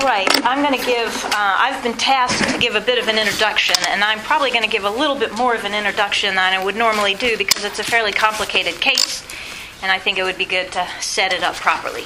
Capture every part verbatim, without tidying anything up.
right. I'm going to give, uh, I've been tasked to give a bit of an introduction, and I'm probably going to give a little bit more of an introduction than I would normally do because it's a fairly complicated case, and I think it would be good to set it up properly.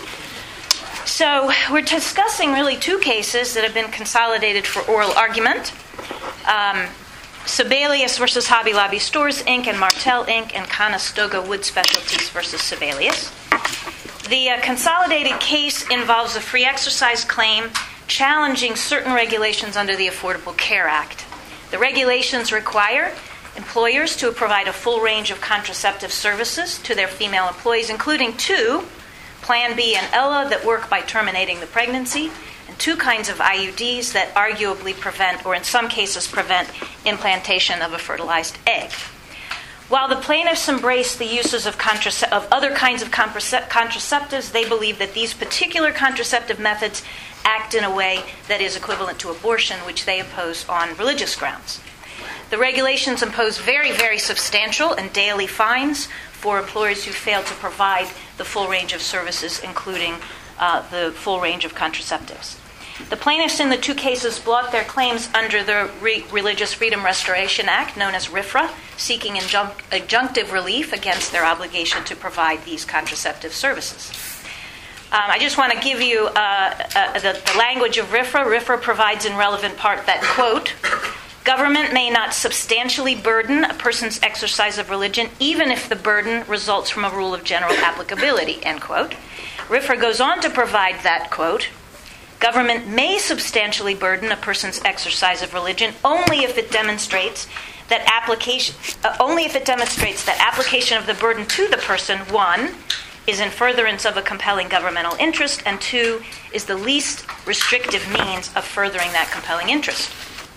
So we're discussing really two cases that have been consolidated for oral argument. Um, Sibelius versus Hobby Lobby Stores, Incorporated and Martel, Incorporated and Conestoga Wood Specialties versus Sibelius. The uh, consolidated case involves a free exercise claim challenging certain regulations under the Affordable Care Act. The regulations require employers to provide a full range of contraceptive services to their female employees, including two, Plan B and Ella, that work by terminating the pregnancy, and two kinds of I U Ds that arguably prevent, or in some cases prevent, implantation of a fertilized egg. While the plaintiffs embrace the uses of, contrace- of other kinds of contrace- contraceptives, they believe that these particular contraceptive methods act in a way that is equivalent to abortion, which they oppose on religious grounds. The regulations impose very, very substantial and daily fines for employers who fail to provide the full range of services, including uh, the full range of contraceptives. The plaintiffs in the two cases brought their claims under the Re- Religious Freedom Restoration Act, known as RFRA, seeking injunc- injunctive relief against their obligation to provide these contraceptive services. Um, I just want to give you uh, uh, the, the language of RFRA. RFRA provides in relevant part that, quote, government may not substantially burden a person's exercise of religion, even if the burden results from a rule of general applicability, end quote. RFRA goes on to provide that, quote, government may substantially burden a person's exercise of religion only if it demonstrates that application, uh, only if it demonstrates that application of the burden to the person, one, is in furtherance of a compelling governmental interest, and two, is the least restrictive means of furthering that compelling interest.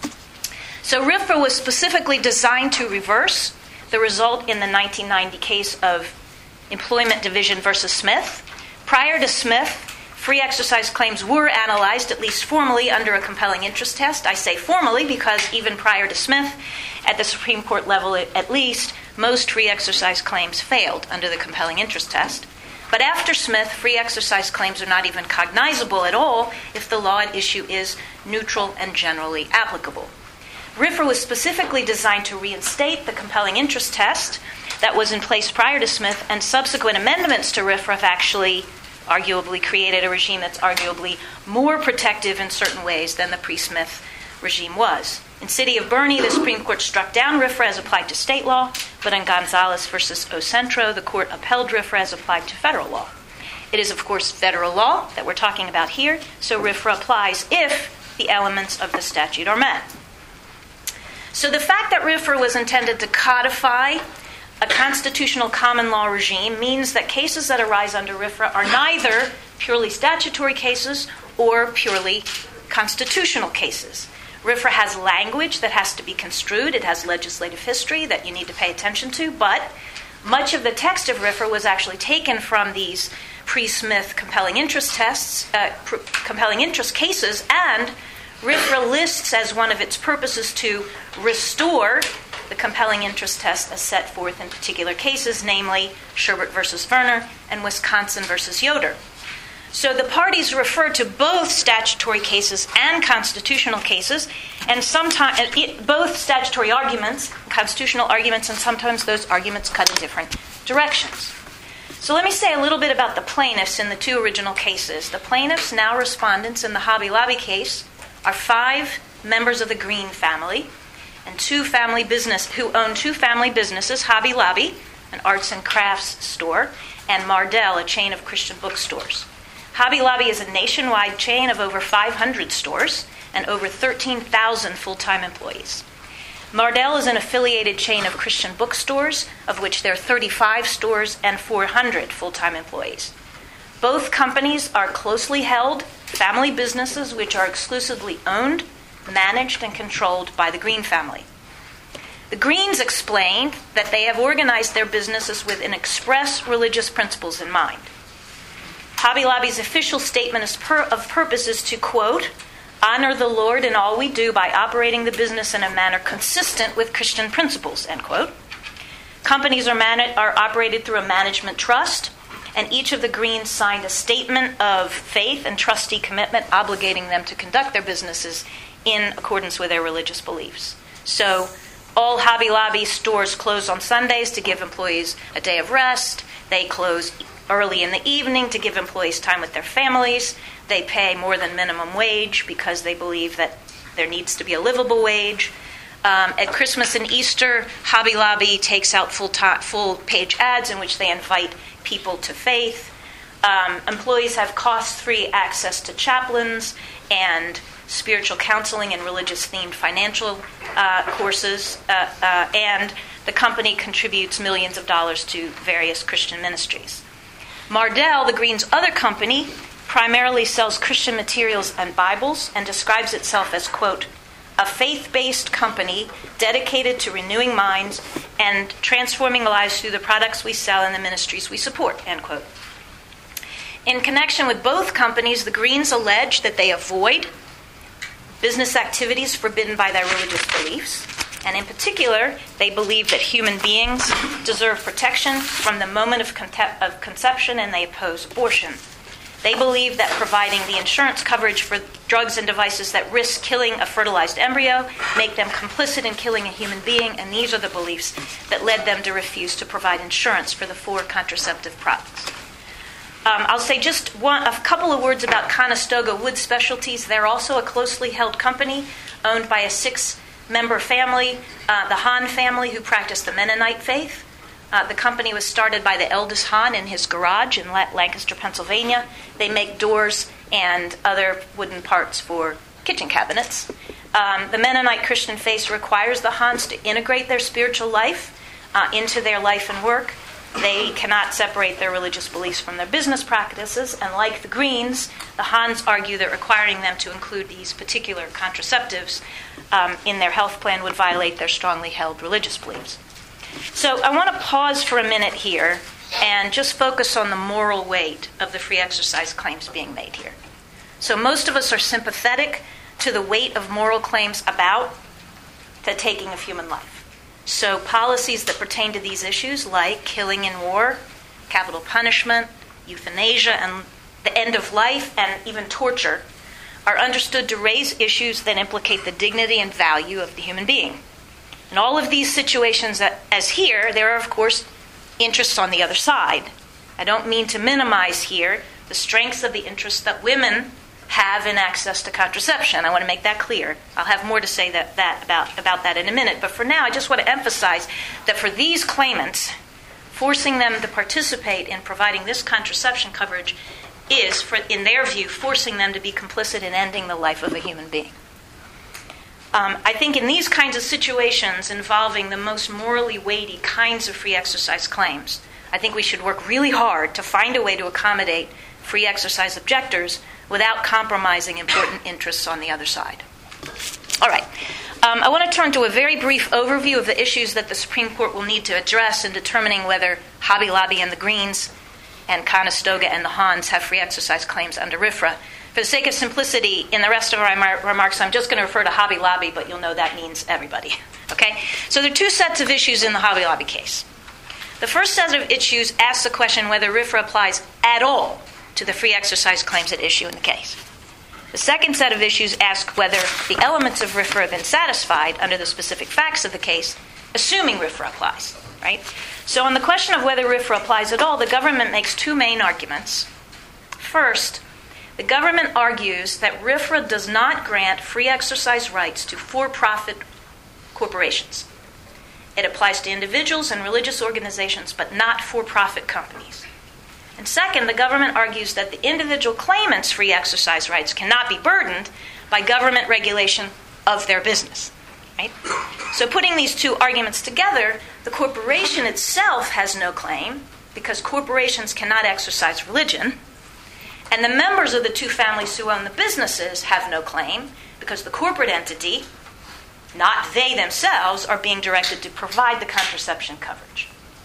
So RFRA was specifically designed to reverse the result in the nineteen ninety case of Employment Division versus Smith. Prior to Smith, free exercise claims were analyzed, at least formally, under a compelling interest test. I say formally because even prior to Smith, at the Supreme Court level at least, most free exercise claims failed under the compelling interest test. But after Smith, free exercise claims are not even cognizable at all if the law at issue is neutral and generally applicable. RFRA was specifically designed to reinstate the compelling interest test that was in place prior to Smith, and subsequent amendments to RFRA have actually arguably created a regime that's arguably more protective in certain ways than the pre-Smith regime was. In City of Bernie, the Supreme Court struck down RFRA as applied to state law, but in Gonzalez versus Ocentro, the court upheld RFRA as applied to federal law. It is, of course, federal law that we're talking about here, so RFRA applies if the elements of the statute are met. So the fact that RFRA was intended to codify a constitutional common law regime means that cases that arise under RFRA are neither purely statutory cases or purely constitutional cases. RFRA has language that has to be construed. It has legislative history that you need to pay attention to, but much of the text of RFRA was actually taken from these pre-Smith compelling interest tests, uh, pr- compelling interest cases, and RFRA lists as one of its purposes to restore the compelling interest test as set forth in particular cases, namely Sherbert versus Verner and Wisconsin versus Yoder. So the parties refer to both statutory cases and constitutional cases, and sometimes both statutory arguments, constitutional arguments, and sometimes those arguments cut in different directions. So let me say a little bit about the plaintiffs in the two original cases. The plaintiffs, now respondents in the Hobby Lobby case, are five members of the Green family, and two family business who own two family businesses, Hobby Lobby, an arts and crafts store, and Mardel, a chain of Christian bookstores. Hobby Lobby is a nationwide chain of over five hundred stores and over thirteen thousand full-time employees. Mardel is an affiliated chain of Christian bookstores, of which there are thirty-five stores and four hundred full-time employees. Both companies are closely held family businesses which are exclusively owned, managed, and controlled by the Green family. The Greens explained that they have organized their businesses with an express religious principles in mind. Hobby Lobby's official statement of purpose is to, quote, honor the Lord in all we do by operating the business in a manner consistent with Christian principles, end quote. Companies are, man- are operated through a management trust, and each of the Greens signed a statement of faith and trustee commitment obligating them to conduct their businesses in accordance with their religious beliefs. So all Hobby Lobby stores close on Sundays to give employees a day of rest. They close early in the evening to give employees time with their families. They pay more than minimum wage because they believe that there needs to be a livable wage. Um, at Christmas and Easter, Hobby Lobby takes out full ta- full page ads in which they invite people to faith. Um, employees have cost-free access to chaplains and spiritual counseling and religious-themed financial uh, courses, uh, uh, and the company contributes millions of dollars to various Christian ministries. Mardel, the Greens' other company, primarily sells Christian materials and Bibles and describes itself as, quote, a faith-based company dedicated to renewing minds and transforming lives through the products we sell and the ministries we support, end quote. In connection with both companies, the Greens allege that they avoid business activities forbidden by their religious beliefs, and in particular, they believe that human beings deserve protection from the moment of, conte- of conception, and they oppose abortion. They believe that providing the insurance coverage for drugs and devices that risk killing a fertilized embryo make them complicit in killing a human being, and these are the beliefs that led them to refuse to provide insurance for the four contraceptive products. Um, I'll say just one, a couple of words about Conestoga Wood Specialties. They're also a closely held company owned by a six-member family, uh, the Hahn family, who practice the Mennonite faith. Uh, the company was started by the eldest Hahn in his garage in Lancaster, Pennsylvania. They make doors and other wooden parts for kitchen cabinets. Um, the Mennonite Christian faith requires the Hahns to integrate their spiritual life uh, into their life and work. They cannot separate their religious beliefs from their business practices, and like the Greens, the Hahns argue that requiring them to include these particular contraceptives um, in their health plan would violate their strongly held religious beliefs. So I want to pause for a minute here and just focus on the moral weight of the free exercise claims being made here. So most of us are sympathetic to the weight of moral claims about the taking of human life. So policies that pertain to these issues, like killing in war, capital punishment, euthanasia, and the end of life, and even torture, are understood to raise issues that implicate the dignity and value of the human being. In all of these situations, as here, there are, of course, interests on the other side. I don't mean to minimize here the strengths of the interests that women have in access to contraception. I want to make that clear. I'll have more to say that, that about, about that in a minute. But for now, I just want to emphasize that for these claimants, forcing them to participate in providing this contraception coverage is, for, in their view, forcing them to be complicit in ending the life of a human being. Um, I think in these kinds of situations involving the most morally weighty kinds of free exercise claims, I think we should work really hard to find a way to accommodate free exercise objectors without compromising important interests on the other side. All right. Um, I want to turn to a very brief overview of the issues that the Supreme Court will need to address in determining whether Hobby Lobby and the Greens and Conestoga and the Hahns have free exercise claims under RFRA. For the sake of simplicity, in the rest of my remarks, I'm just going to refer to Hobby Lobby, but you'll know that means everybody. Okay? So there are two sets of issues in the Hobby Lobby case. The first set of issues asks the question whether RFRA applies at all to the free exercise claims at issue in the case. The second set of issues ask whether the elements of RFRA have been satisfied under the specific facts of the case, assuming RFRA applies. Right? So on the question of whether RFRA applies at all, the government makes two main arguments. First, the government argues that RFRA does not grant free exercise rights to for-profit corporations. It applies to individuals and religious organizations, but not for-profit companies. And second, the government argues that the individual claimants' free exercise rights cannot be burdened by government regulation of their business. Right? So putting these two arguments together, the corporation itself has no claim because corporations cannot exercise religion, and the members of the two families who own the businesses have no claim because the corporate entity, not they themselves, are being directed to provide the contraception coverage.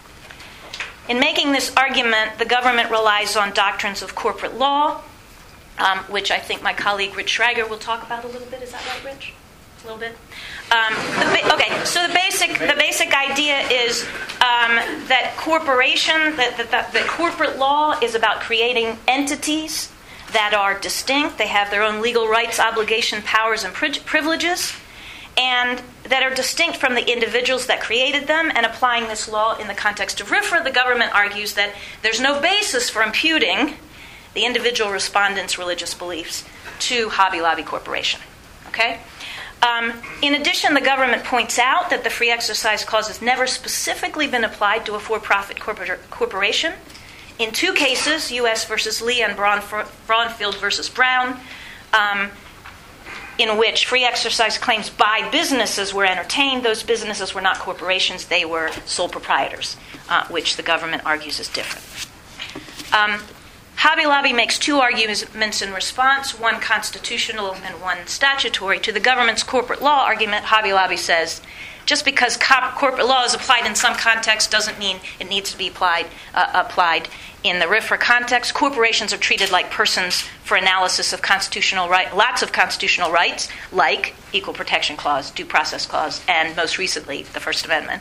In making this argument, the government relies on doctrines of corporate law, um, which I think my colleague Rich Schrager will talk about a little bit. Is that right, Rich? a little bit? Um, the ba- okay, so the basic the basic idea is um, that corporation, that, that, that, that corporate law is about creating entities that are distinct. They have their own legal rights, obligation, powers, and pri- privileges, and that are distinct from the individuals that created them. And applying this law in the context of RFRA, the government argues that there's no basis for imputing the individual respondents' religious beliefs to Hobby Lobby Corporation. Okay? Um, in addition, the government points out that the Free Exercise Clause has never specifically been applied to a for-profit corpor- corporation. In two cases, U S versus Lee and Braunf- Braunfield versus Brown, um, in which free exercise claims by businesses were entertained, those businesses were not corporations, they were sole proprietors, uh, which the government argues is different. Um, Hobby Lobby makes two arguments in response, one constitutional and one statutory. To the government's corporate law argument, Hobby Lobby says, just because co- corporate law is applied in some context doesn't mean it needs to be applied, uh, applied in the RFRA context. Corporations are treated like persons for analysis of constitutional right, lots of constitutional rights, like Equal Protection Clause, Due Process Clause, and most recently, the First Amendment.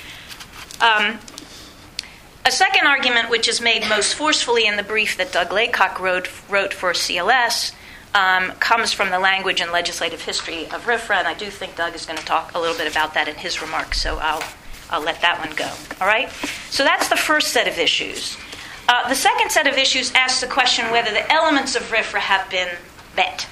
Um, A second argument, which is made most forcefully in the brief that Doug Laycock wrote, wrote for C L S, um, comes from the language and legislative history of RFRA, and I do think Doug is going to talk a little bit about that in his remarks, so I'll, I'll let that one go. All right? So that's the first set of issues. Uh, the second set of issues asks the question whether the elements of RFRA have been met.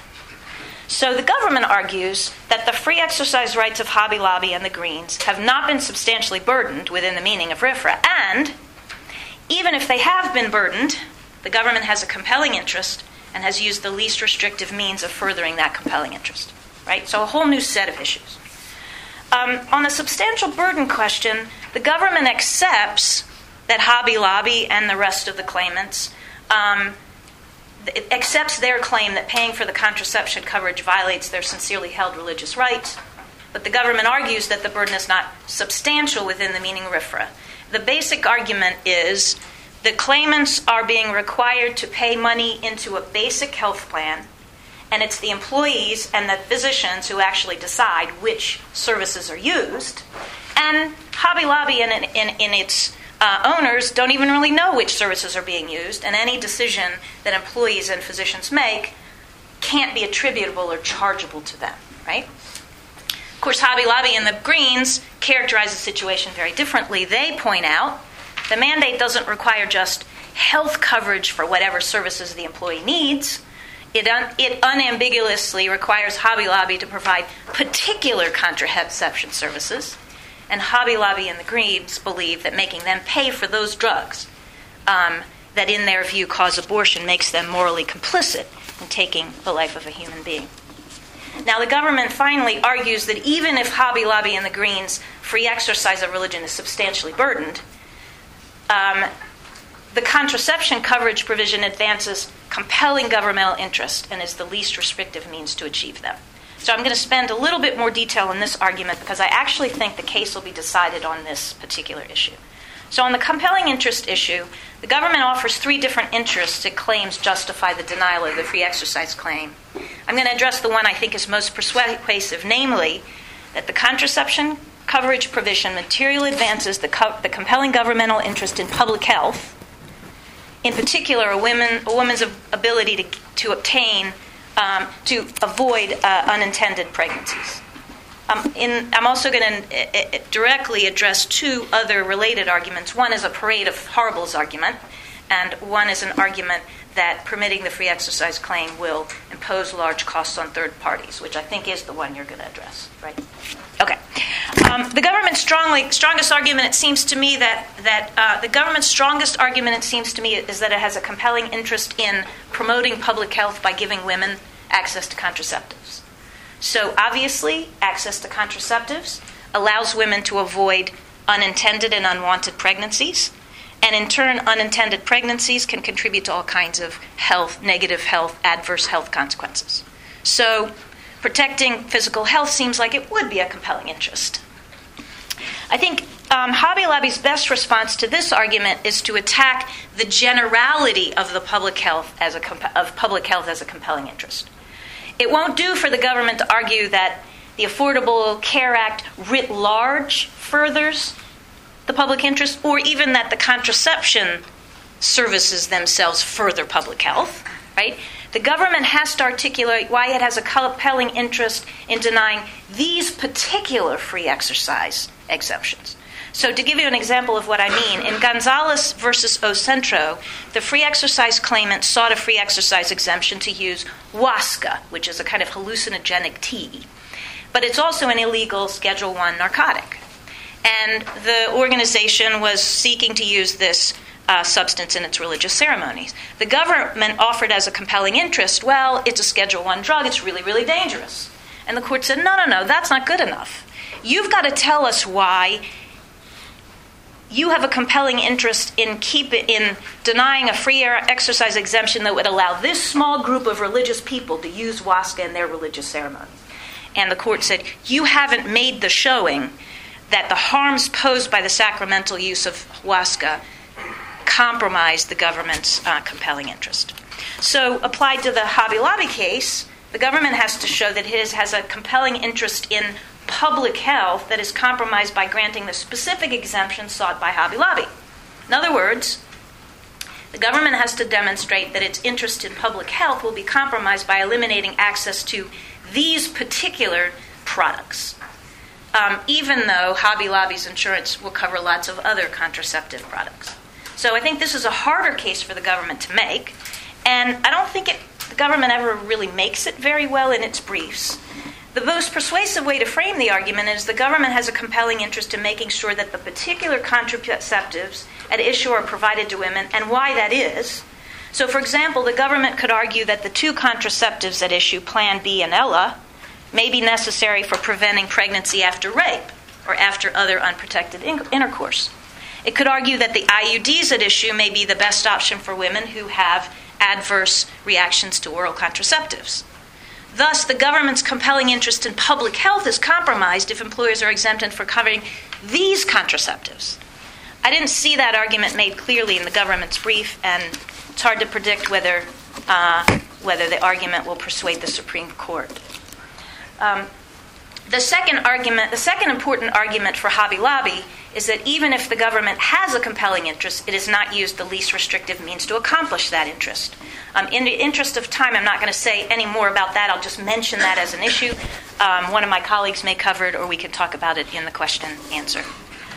So the government argues that the free exercise rights of Hobby Lobby and the Greens have not been substantially burdened within the meaning of RFRA, and even if they have been burdened, the government has a compelling interest and has used the least restrictive means of furthering that compelling interest. Right? So a whole new set of issues. Um, on the substantial burden question, the government accepts that Hobby Lobby and the rest of the claimants um, it accepts their claim that paying for the contraception coverage violates their sincerely held religious rights, but the government argues that the burden is not substantial within the meaning of RFRA. The basic argument is the claimants are being required to pay money into a basic health plan, and it's the employees and the physicians who actually decide which services are used. And Hobby Lobby and in, in, in its uh, owners don't even really know which services are being used, and any decision that employees and physicians make can't be attributable or chargeable to them, right? Of course, Hobby Lobby and the Greens characterize the situation very differently. They point out the mandate doesn't require just health coverage for whatever services the employee needs. It, un- it unambiguously requires Hobby Lobby to provide particular contraception services, and Hobby Lobby and the Greens believe that making them pay for those drugs um, that in their view cause abortion makes them morally complicit in taking the life of a human being. Now, the government finally argues that even if Hobby Lobby and the Greens' free exercise of religion is substantially burdened, um, the contraception coverage provision advances compelling governmental interest and is the least restrictive means to achieve them. So I'm going to spend a little bit more detail on this argument because I actually think the case will be decided on this particular issue. So on the compelling interest issue, the government offers three different interests it claims justify the denial of the free exercise claim. I'm going to address the one I think is most persuasive, namely that the contraception coverage provision materially advances the, co- the compelling governmental interest in public health, in particular a, women, a woman's ability to, to obtain, um, to avoid uh, unintended pregnancies. Um, in, I'm also going to uh, directly address two other related arguments. One is a parade of horribles argument, and one is an argument that permitting the free exercise claim will impose large costs on third parties, which I think is the one you're going to address, right? Okay. Um, the government's strongly, strongest argument, it seems to me, that, that uh, the government's strongest argument, it seems to me, is that it has a compelling interest in promoting public health by giving women access to contraceptives. So obviously, access to contraceptives allows women to avoid unintended and unwanted pregnancies. And in turn, unintended pregnancies can contribute to all kinds of health, negative health, adverse health consequences. So protecting physical health seems like it would be a compelling interest. I think um, Hobby Lobby's best response to this argument is to attack the generality of the public health as a comp- of public health as a compelling interest. It won't do for the government to argue that the Affordable Care Act writ large furthers the public interest, or even that the contraception services themselves further public health, right? The government has to articulate why it has a compelling interest in denying these particular free exercise exemptions. So to give you an example of what I mean, in Gonzalez versus Ocentro, the free exercise claimant sought a free exercise exemption to use Huasca, which is a kind of hallucinogenic tea. But it's also an illegal Schedule One narcotic. And the organization was seeking to use this uh, substance in its religious ceremonies. The government offered as a compelling interest, well, it's a Schedule One drug, it's really, really dangerous. And the court said, no, no, no, that's not good enough. You've got to tell us why you have a compelling interest in keep in denying a free exercise exemption that would allow this small group of religious people to use Huasca in their religious ceremonies. And the court said, you haven't made the showing that the harms posed by the sacramental use of Huasca compromise the government's uh, compelling interest. So applied to the Hobby Lobby case, the government has to show that his has a compelling interest in public health that is compromised by granting the specific exemption sought by Hobby Lobby. In other words, the government has to demonstrate that its interest in public health will be compromised by eliminating access to these particular products, um, even though Hobby Lobby's insurance will cover lots of other contraceptive products. So I think this is a harder case for the government to make, and I don't think it, the government ever really makes it very well in its briefs. The most persuasive way to frame the argument is the government has a compelling interest in making sure that the particular contraceptives at issue are provided to women, and why that is. So, for example, the government could argue that the two contraceptives at issue, Plan B and Ella, may be necessary for preventing pregnancy after rape or after other unprotected in- intercourse. It could argue that the I U Ds at issue may be the best option for women who have adverse reactions to oral contraceptives. Thus, the government's compelling interest in public health is compromised if employers are exempted for covering these contraceptives. I didn't see that argument made clearly in the government's brief, and it's hard to predict whether uh, whether the argument will persuade the Supreme Court. Um, the second argument, the second important argument for Hobby Lobby is that even if the government has a compelling interest, it has not used the least restrictive means to accomplish that interest. Um, in the interest of time, I'm not going to say any more about that. I'll just mention that as an issue. Um, one of my colleagues may cover it, or we can talk about it in the question answer.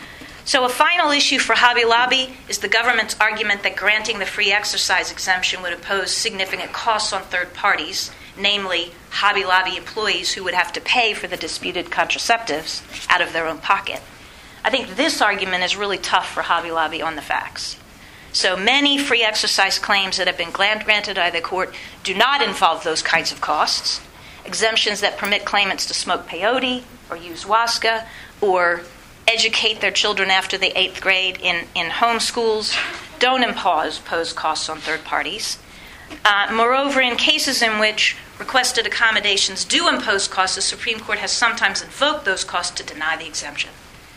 So a final issue for Hobby Lobby is the government's argument that granting the free exercise exemption would impose significant costs on third parties, namely Hobby Lobby employees who would have to pay for the disputed contraceptives out of their own pocket. I think this argument is really tough for Hobby Lobby on the facts. So many free exercise claims that have been granted by the court do not involve those kinds of costs. Exemptions that permit claimants to smoke peyote or use Huasca or educate their children after the eighth grade in, in home schools don't impose pose costs on third parties. Uh, moreover, in cases in which requested accommodations do impose costs, the Supreme Court has sometimes invoked those costs to deny the exemption.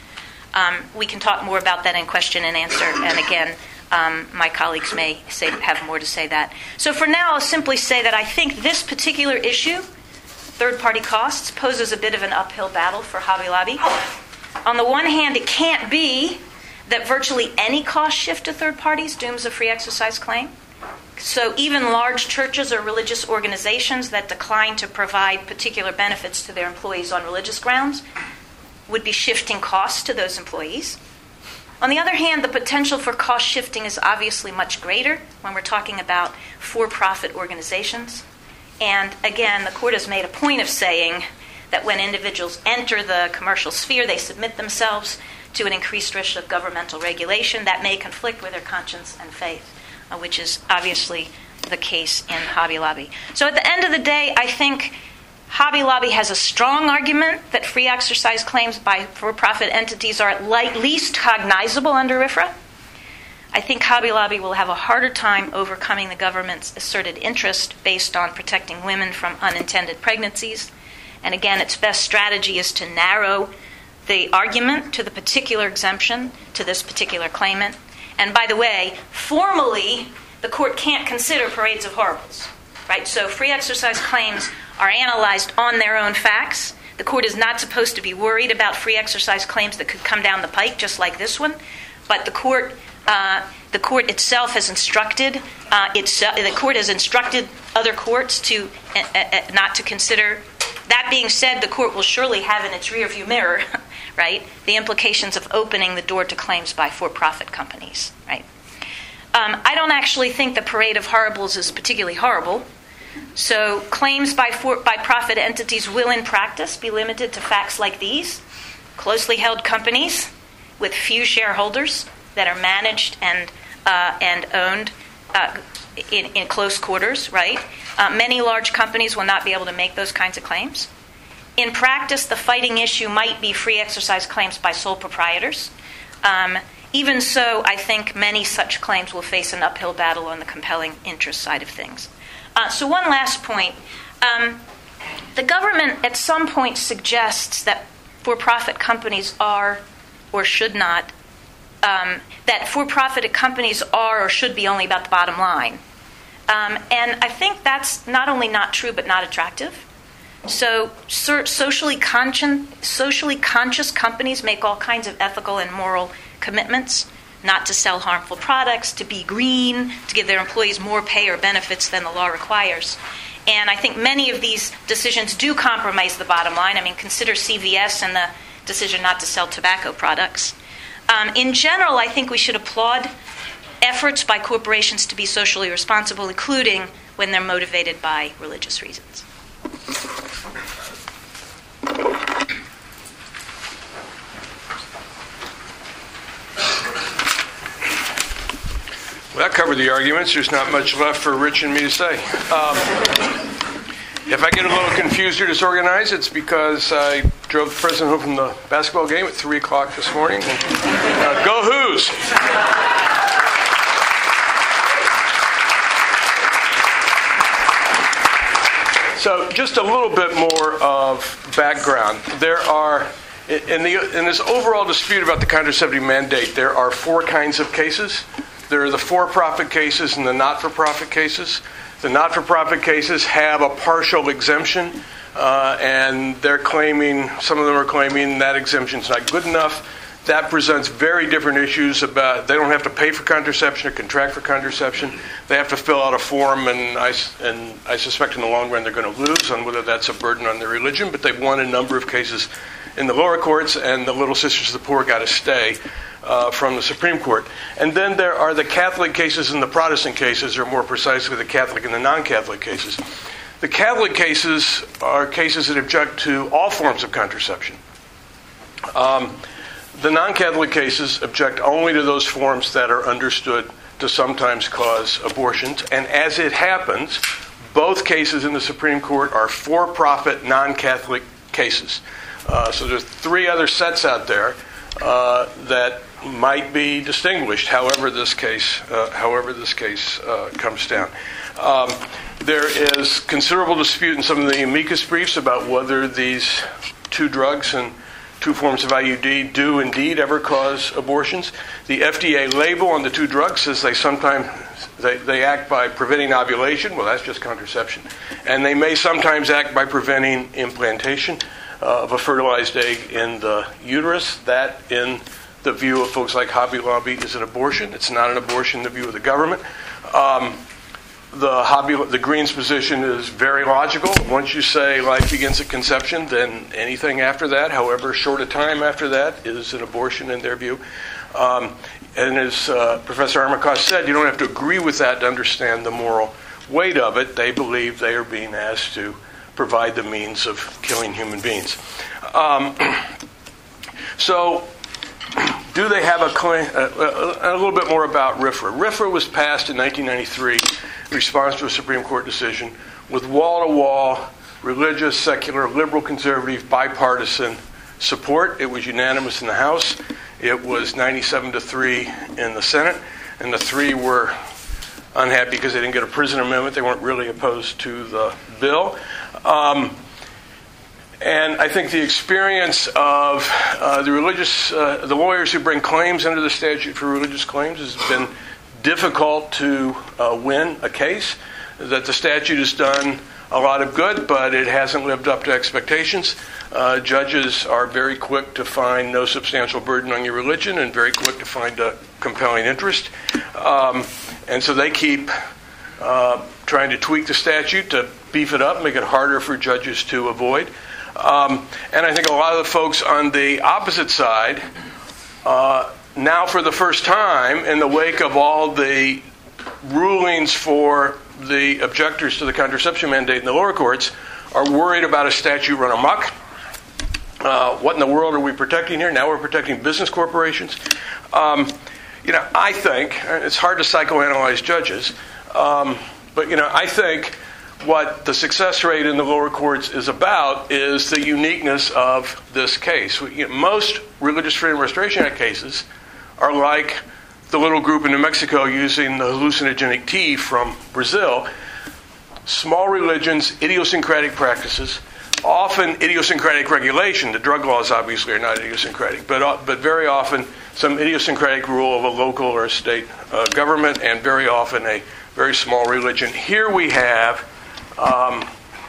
Um, we can talk more about that in question and answer, and again, um, my colleagues may say, have more to say that. So for now, I'll simply say that I think this particular issue, third-party costs, poses a bit of an uphill battle for Hobby Lobby. On the one hand, it can't be that virtually any cost shift to third parties dooms a free exercise claim. So even large churches or religious organizations that decline to provide particular benefits to their employees on religious grounds would be shifting costs to those employees. On the other hand, the potential for cost shifting is obviously much greater when we're talking about for-profit organizations. And again, the court has made a point of saying that when individuals enter the commercial sphere, they submit themselves to an increased risk of governmental regulation that may conflict with their conscience and faith, uh, which is obviously the case in Hobby Lobby. So at the end of the day, I think Hobby Lobby has a strong argument that free exercise claims by for-profit entities are at least cognizable under R F R A. I think Hobby Lobby will have a harder time overcoming the government's asserted interest based on protecting women from unintended pregnancies. And again, its best strategy is to narrow the argument to the particular exemption to this particular claimant. And by the way, formally, the court can't consider parades of horribles, right? So free exercise claims are analyzed on their own facts. The court is not supposed to be worried about free exercise claims that could come down the pike, just like this one. But the court, uh, the court itself has instructed, uh, it's, uh, the court has instructed other courts to uh, uh, not to consider. That being said, the court will surely have in its rearview mirror, right, the implications of opening the door to claims by for-profit companies, right? Um, I don't actually think the parade of horribles is particularly horrible. So claims by for, by profit entities will in practice be limited to facts like these: closely held companies with few shareholders that are managed and uh, and owned uh, in, in close quarters, right? Uh, many large companies will not be able to make those kinds of claims. In practice, the fighting issue might be free exercise claims by sole proprietors. Um, even so, I think many such claims will face an uphill battle on the compelling interest side of things. Uh, so one last point. Um, the government at some point suggests that for-profit companies are or should not, um, that for-profit companies are or should be only about the bottom line. Um, and I think that's not only not true but not attractive. So so socially conscious, socially conscious companies make all kinds of ethical and moral commitments not to sell harmful products, to be green, to give their employees more pay or benefits than the law requires. And I think many of these decisions do compromise the bottom line. I mean, consider C V S and the decision not to sell tobacco products. Um, in general, I think we should applaud efforts by corporations to be socially responsible, including when they're motivated by religious reasons. Well, that covered the arguments. There's not much left for Rich and me to say. Um, if I get a little confused or disorganized, it's because I drove the president home from the basketball game at three o'clock this morning. And, uh, go Hoos! So just a little bit more of background. There are, in, the, in this overall dispute about the contraceptive mandate, there are four kinds of cases. There are the for-profit cases and the not-for-profit cases. The not-for-profit cases have a partial exemption, uh, and they're claiming, some of them are claiming that exemption is not good enough. That presents very different issues about, they don't have to pay for contraception or contract for contraception. They have to fill out a form, and I, and I suspect in the long run they're going to lose on whether that's a burden on their religion, but they've won a number of cases in the lower courts, and the Little Sisters of the Poor got a stay uh, from the Supreme Court. And then there are the Catholic cases and the Protestant cases, or more precisely the Catholic and the non-Catholic cases. The Catholic cases are cases that object to all forms of contraception. Um, The non-Catholic cases object only to those forms that are understood to sometimes cause abortions. And as it happens, both cases in the Supreme Court are for-profit non-Catholic cases. Uh, so there's three other sets out there uh, that might be distinguished, however this case, uh, however this case uh, comes down. Um, there is considerable dispute in some of the amicus briefs about whether these two drugs and two forms of I U D do indeed ever cause abortions. The F D A label on the two drugs says they sometimes they, they act by preventing ovulation. Well, that's just contraception. And they may sometimes act by preventing implantation uh, of a fertilized egg in the uterus. That, in the view of folks like Hobby Lobby, is an abortion. It's not an abortion in the view of the government. Um, The hobby, the Greens' position is very logical. Once you say life begins at conception, then anything after that, however short a time after that, is an abortion in their view. Um, and as uh, Professor Armacost said, you don't have to agree with that to understand the moral weight of it. They believe they are being asked to provide the means of killing human beings. Um, so... Do they have a claim? Uh, a little bit more about RFRA. RFRA was passed in nineteen ninety-three in response to a Supreme Court decision with wall-to-wall religious, secular, liberal, conservative, bipartisan support. It was unanimous in the House. It was ninety-seven to three in the Senate, and the three were unhappy because they didn't get a prison amendment. They weren't really opposed to the bill. Um, And I think the experience of uh, the religious, uh, the lawyers who bring claims under the statute for religious claims has been difficult to uh, win a case. That the statute is done a lot of good, but it hasn't lived up to expectations. Uh, judges are very quick to find no substantial burden on your religion and very quick to find a compelling interest. Um, and so they keep uh, trying to tweak the statute to beef it up, make it harder for judges to avoid. Um, and I think a lot of the folks on the opposite side, uh, now for the first time, in the wake of all the rulings for the objectors to the contraception mandate in the lower courts, are worried about a statute run amok. Uh, what in the world are we protecting here? Now we're protecting business corporations. Um, you know, I think, it's hard to psychoanalyze judges, um, but, you know, I think what the success rate in the lower courts is about is the uniqueness of this case. You know, most Religious Freedom Restoration Act cases are like the little group in New Mexico using the hallucinogenic tea from Brazil. Small religions, idiosyncratic practices, often idiosyncratic regulation. The drug laws obviously are not idiosyncratic, but uh, but very often some idiosyncratic rule of a local or a state uh, government, and very often a very small religion. Here we have um,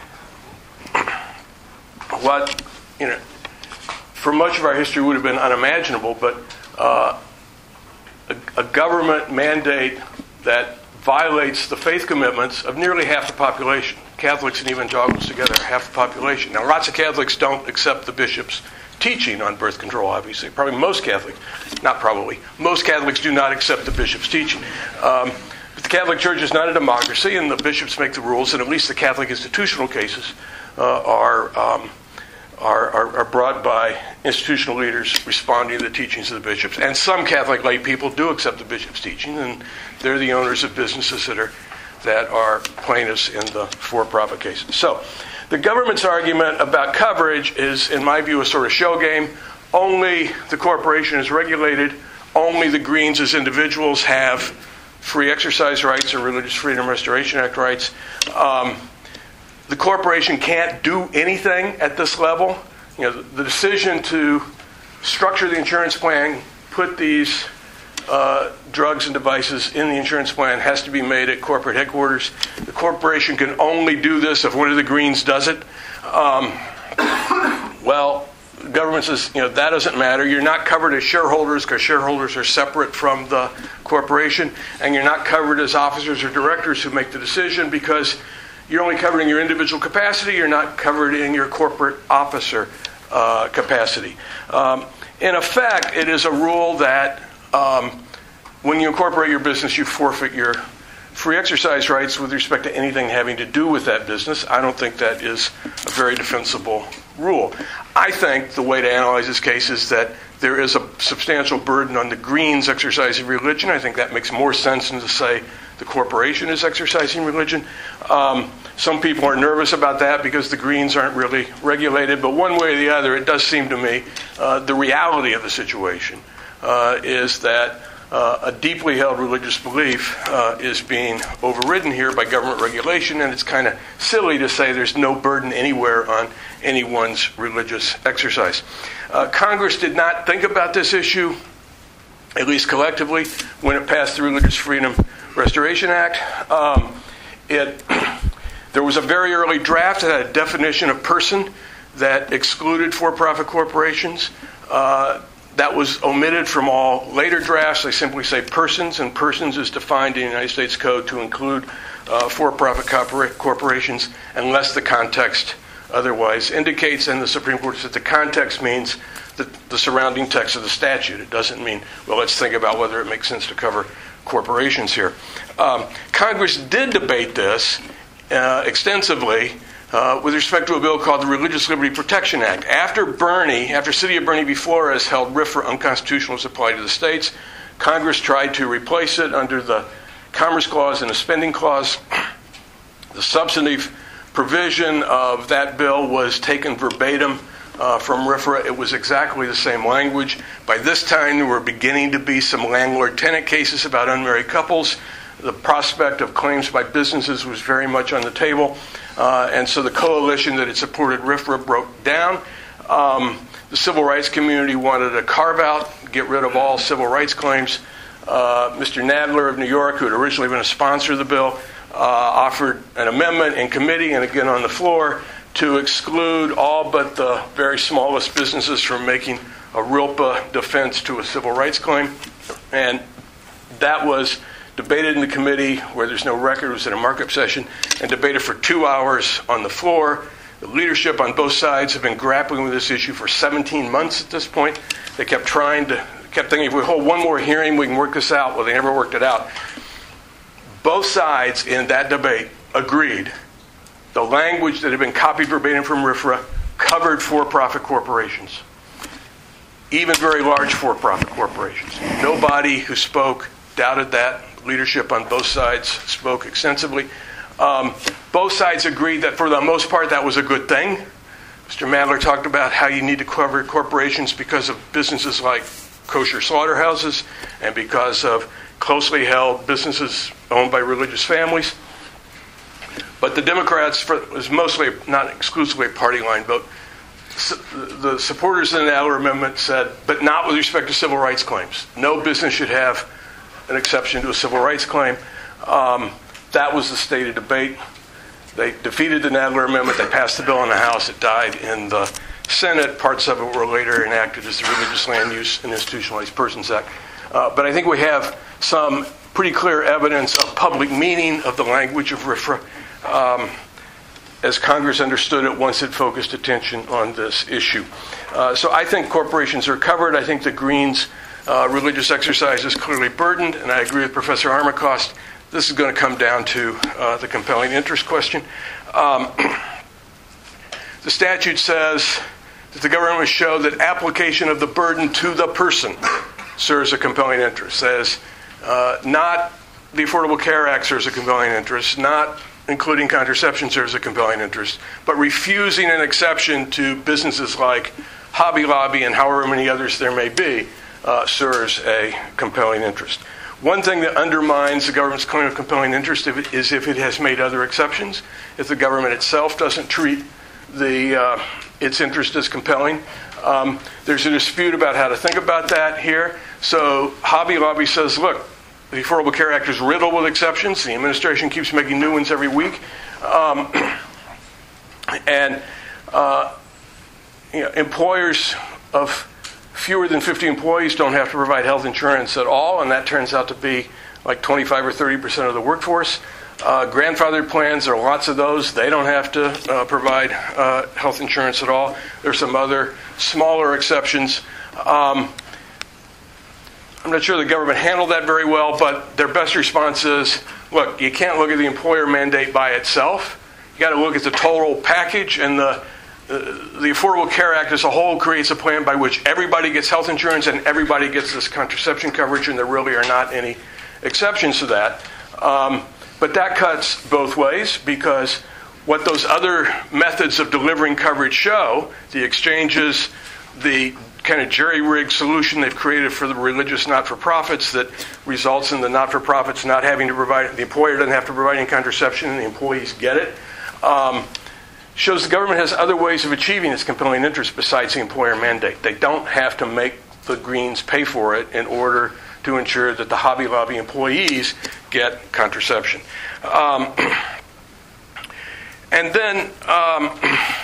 what, you know, for much of our history would have been unimaginable, but uh, a, a government mandate that violates the faith commitments of nearly half the population. Catholics and evangelicals together are half the population. Now, lots of Catholics don't accept the bishop's teaching on birth control, obviously. Probably most Catholics, not probably, most Catholics do not accept the bishop's teaching. Um, but the Catholic Church is not a democracy, and the bishops make the rules, and at least the Catholic institutional cases uh, are, um, are, are, are brought by institutional leaders responding to the teachings of the bishops. And some Catholic lay people do accept the bishop's teaching, and they're the owners of businesses that are that are plaintiffs in the for-profit cases. So, the government's argument about coverage is, in my view, a sort of show game. Only the corporation is regulated. Only the Greens as individuals have free exercise rights or Religious Freedom Restoration Act rights. Um, the corporation can't do anything at this level. You know, the decision to structure the insurance plan, put these Uh, drugs and devices in the insurance plan has to be made at corporate headquarters. The corporation can only do this if one of the Greens does it. Um, well, the government says, you know, that doesn't matter. You're not covered as shareholders because shareholders are separate from the corporation, and you're not covered as officers or directors who make the decision because you're only covered in your individual capacity. You're not covered in your corporate officer uh, capacity. Um, in effect, it is a rule that Um, when you incorporate your business, you forfeit your free exercise rights with respect to anything having to do with that business. I don't think that is a very defensible rule. I think the way to analyze this case is that there is a substantial burden on the Greens exercising religion. I think that makes more sense than to say the corporation is exercising religion. Um, some people are nervous about that because the Greens aren't really regulated, but one way or the other, it does seem to me uh, the reality of the situation Uh, is that uh, a deeply held religious belief uh, is being overridden here by government regulation, and it's kind of silly to say there's no burden anywhere on anyone's religious exercise. Uh, Congress did not think about this issue, at least collectively, when it passed the Religious Freedom Restoration Act. Um, it there was a very early draft that had a definition of person that excluded for-profit corporations. Uh, That was omitted from all later drafts. They simply say persons, and persons is defined in the United States Code to include uh, for-profit corpora- corporations unless the context otherwise indicates. And the Supreme Court said the context means the, the surrounding text of the statute. It doesn't mean, well, let's think about whether it makes sense to cover corporations here. Um, Congress did debate this uh, extensively Uh, with respect to a bill called the Religious Liberty Protection Act. After Bernie, after City of Bernie v. Flores held R F R A unconstitutional as applied to the states, Congress tried to replace it under the Commerce Clause and the Spending Clause. The substantive provision of that bill was taken verbatim uh, from R F R A. It was exactly the same language. By this time, there were beginning to be some landlord-tenant cases about unmarried couples. The prospect of claims by businesses was very much on the table. Uh, and so the coalition that had supported R F R A broke down. Um, the civil rights community wanted a carve-out, get rid of all civil rights claims. Uh, Mister Nadler of New York, who had originally been a sponsor of the bill, uh, offered an amendment in committee and again on the floor to exclude all but the very smallest businesses from making a RILPA defense to a civil rights claim. And that was debated in the committee where there's no record. It was in a markup session and debated for two hours on the floor. The leadership on both sides have been grappling with this issue for seventeen months at this point. They kept trying to, kept thinking, if we hold one more hearing, we can work this out. Well, they never worked it out. Both sides in that debate agreed the language that had been copied verbatim from RFRA covered for-profit corporations, even very large for-profit corporations. Nobody who spoke doubted that. Leadership on both sides spoke extensively. Um, both sides agreed that for the most part that was a good thing. Mister Madler talked about how you need to cover corporations because of businesses like kosher slaughterhouses and because of closely held businesses owned by religious families. But the Democrats, for, it was mostly, not exclusively a party line vote. So the supporters of the Nadler Amendment said, but not with respect to civil rights claims. No business should have an exception to a civil rights claim. Um, that was the stated debate. They defeated the Nadler Amendment. They passed the bill in the House. It died in the Senate. Parts of it were later enacted as the Religious Land Use and Institutionalized Persons Act. Uh, but I think we have some pretty clear evidence of public meaning of the language of RFRA um, as Congress understood it once it focused attention on this issue. Uh, so I think corporations are covered. I think the Greens' uh, religious exercise is clearly burdened, and I agree with Professor Armacost. This is going to come down to uh, the compelling interest question. Um, the statute says that the government must show that application of the burden to the person serves a compelling interest. Says uh, not the Affordable Care Act serves a compelling interest, not including contraception serves a compelling interest, but refusing an exception to businesses like Hobby Lobby and however many others there may be uh, serves a compelling interest. One thing that undermines the government's claim of compelling interest is if it has made other exceptions. If the government itself doesn't treat the uh, its interest as compelling. Um, there's a dispute about how to think about that here. So Hobby Lobby says, look, the Affordable Care Act is riddled with exceptions. The administration keeps making new ones every week. Um, and uh, you know, employers of fewer than fifty employees don't have to provide health insurance at all, and that turns out to be like twenty-five or thirty percent of the workforce. Uh, grandfathered plans, there are lots of those. They don't have to uh, provide uh, health insurance at all. There's some other smaller exceptions. Um, I'm not sure the government handled that very well, but their best response is, look, you can't look at the employer mandate by itself. You got to look at the total package, and the uh, the Affordable Care Act as a whole creates a plan by which everybody gets health insurance and everybody gets this contraception coverage, and there really are not any exceptions to that. Um, but that cuts both ways, because what those other methods of delivering coverage show, the exchanges, the kind of jury-rigged solution they've created for the religious not-for-profits that results in the not-for-profits not having to provide, the employer doesn't have to provide any contraception and the employees get it, um, shows the government has other ways of achieving its compelling interest besides the employer mandate. They don't have to make the Greens pay for it in order to ensure that the Hobby Lobby employees get contraception. Um, and then... Um,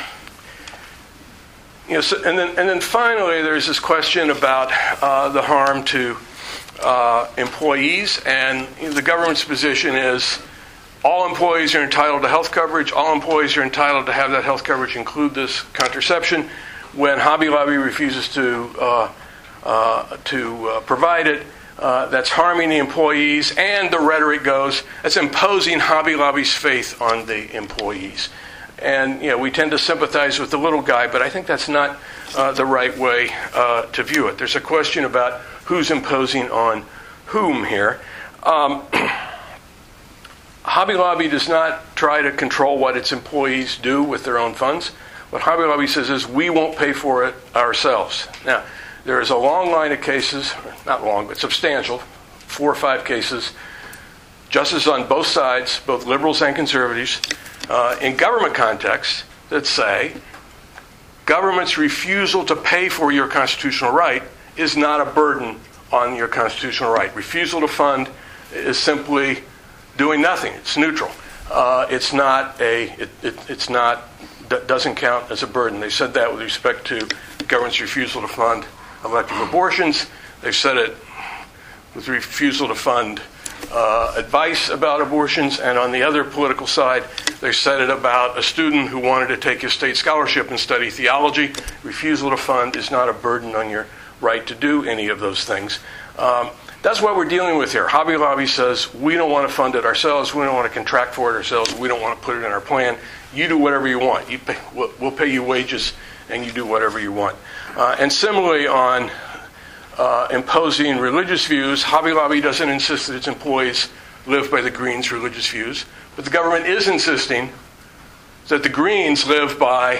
You know, so, and then, and then finally, there's this question about uh, the harm to uh, employees, and you know, the government's position is all employees are entitled to health coverage. All employees are entitled to have that health coverage include this contraception. When Hobby Lobby refuses to uh, uh, to uh, provide it, uh, that's harming the employees, and the rhetoric goes, it's imposing Hobby Lobby's faith on the employees. And you know, we tend to sympathize with the little guy, but I think that's not uh, the right way uh, to view it. There's a question about who's imposing on whom here. Um, Hobby Lobby does not try to control what its employees do with their own funds. What Hobby Lobby says is, we won't pay for it ourselves. Now, there is a long line of cases, not long, but substantial, four or five cases, justices on both sides, both liberals and conservatives, Uh, in government contexts that say government's refusal to pay for your constitutional right is not a burden on your constitutional right. Refusal to fund is simply doing nothing. It's neutral. Uh, it's not a. It, it, it's not. That doesn't count as a burden. They said that with respect to the government's refusal to fund elective abortions. They've said it with refusal to fund uh, advice about abortions, and on the other political side, they said it about a student who wanted to take his state scholarship and study theology. Refusal to fund is not a burden on your right to do any of those things. Um, that's what we're dealing with here. Hobby Lobby says, we don't want to fund it ourselves. We don't want to contract for it ourselves. We don't want to put it in our plan. You do whatever you want. You pay, we'll, we'll pay you wages, and you do whatever you want. Uh, and similarly, on uh, imposing religious views, Hobby Lobby doesn't insist that its employees live by the Greens' religious views, but the government is insisting that the Greens live by